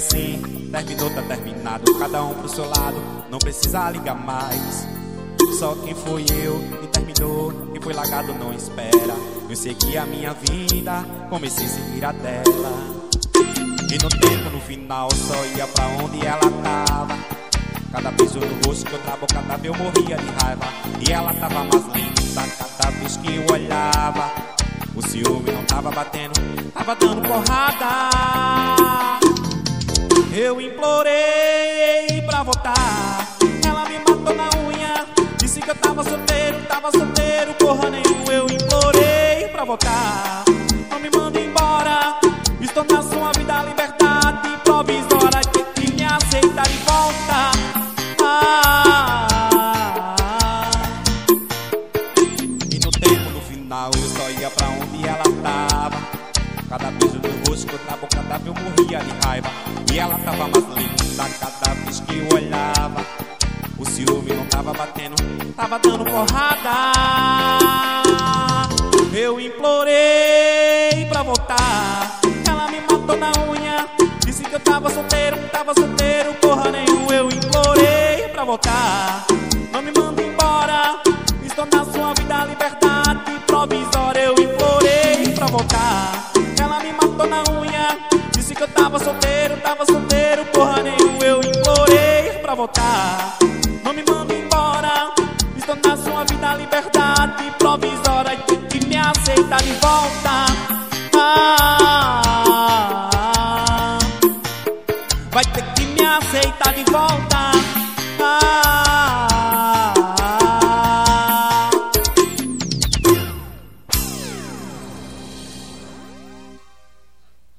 assim, terminou, tá terminado, cada um pro seu lado, não precisa ligar mais. Só quem foi eu, quem terminou, quem foi largado não espera. Eu segui a minha vida, comecei a seguir a dela. E no tempo, no final, só ia pra onde ela tava. Cada beijo no rosto que eu dava, cada vez eu morria de raiva. E ela tava mais linda cada vez que eu olhava. O ciúme não tava batendo, tava dando porrada. Eu implorei pra voltar, ela me matou na unha. Disse que eu tava solteiro, porra nenhuma. Eu implorei pra voltar, não me manda embora. Estou na sua vida, liberdade provisória. Tem que me aceitar de volta. E no tempo, no final, eu só ia pra onde ela tava. Cada beijo no rosto que eu dava, cada vez eu morria de raiva. E ela tava mais linda cada vez que eu olhava. O ciúme não tava batendo, tava dando porrada. Eu implorei pra voltar, ela me matou na unha. Disse que eu tava solteiro, porra nenhuma. Eu implorei pra voltar, não me manda embora. Estou na sua vida, liberdade provisória. Eu implorei pra voltar, ela me matou na unha. Disse que eu tava solteiro, porra nenhuma. Eu implorei pra voltar, não me manda embora. Estou na sua vida, liberdade provisória. Tem que me aceitar de volta.